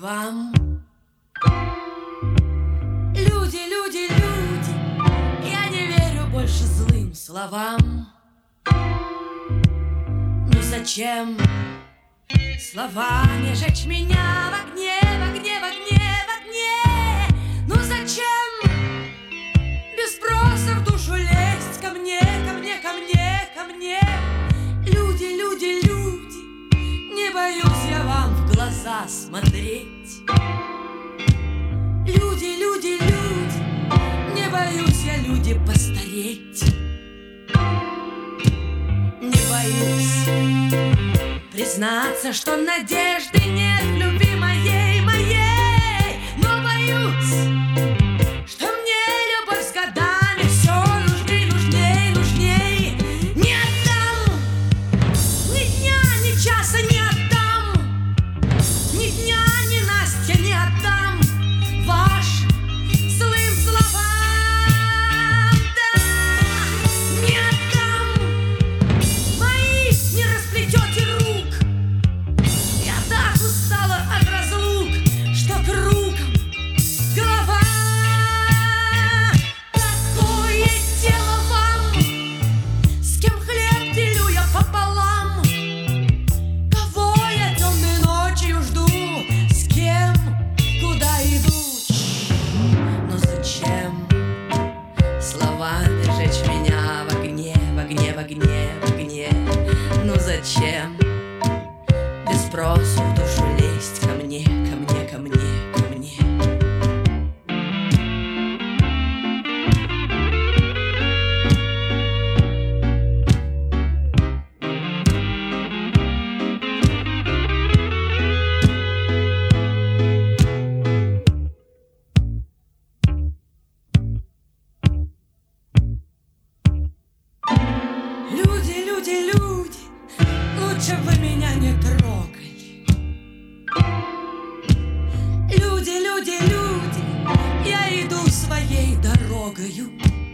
словам. Люди, люди, люди, я не верю больше злым словам. Ну зачем словами жечь меня в огне, в огне, в огне, в огне? Ну зачем без спроса в душу лезть ко мне, ко мне, ко мне, ко мне? Люди, люди, люди, не боюсь я вам в глаза смотреть. Люди, люди, люди, не боюсь я, люди, постареть. Не боюсь признаться, что надежды нет в любви моей, моей. Но боюсь, что мне любовь с годами все нужней, нужней, нужней. Не отдам ни дня, ни часа не отдам, ни дня, ни Настя не отдам вашим злым словам. Да, не отдам, мои не расплетете рук. Я так устала от разлук, что кругом голова. Какое дело вам, с кем хлеб делю я пополам? Кого я темной ночью жду, с кем, куда иду? Но зачем словами жечь меня в огне, в огне, в огне, в огне? Ну зачем без спросу в душу лезть ко мне, ко мне, ко мне, ко мне? Люди, люди, люди, лучше бы меня не трогали. Люди, люди, люди, я иду своей дорогою.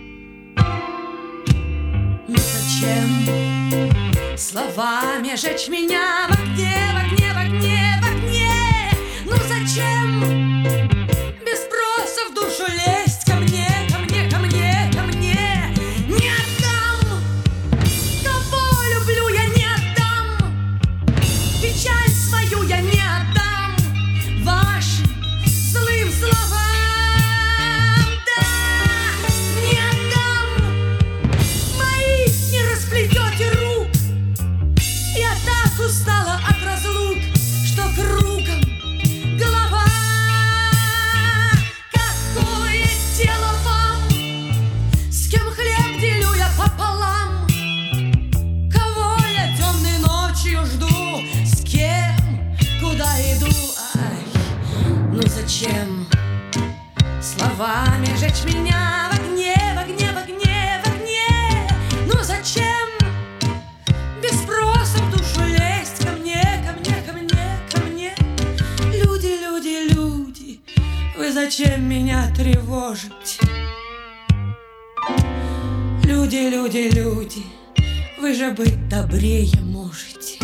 Но зачем словами жечь меня в огне, в огне, в огне, в огне? Ну зачем без спроса в душу лезть ко мне, ко мне, ко мне, ко мне? Не отдам, кого люблю, я не отдам, печаль свою я не отдам вашим злым словам. Да, не отдам, мои не расплетете рук. Я так устала от разлук, что кругом голова. Какое дело вам, с кем хлеб делю я пополам? Кого я темной ночью жду, с кем, куда иду? Ай, ну зачем словами жечь меня в огне, в огне, в огне, в огне? Ну зачем без спроса в душу лезть ко мне, ко мне, ко мне, ко мне? Люди, люди, люди, вы зачем меня тревожите? Люди, люди, люди, вы же быть добрее можете.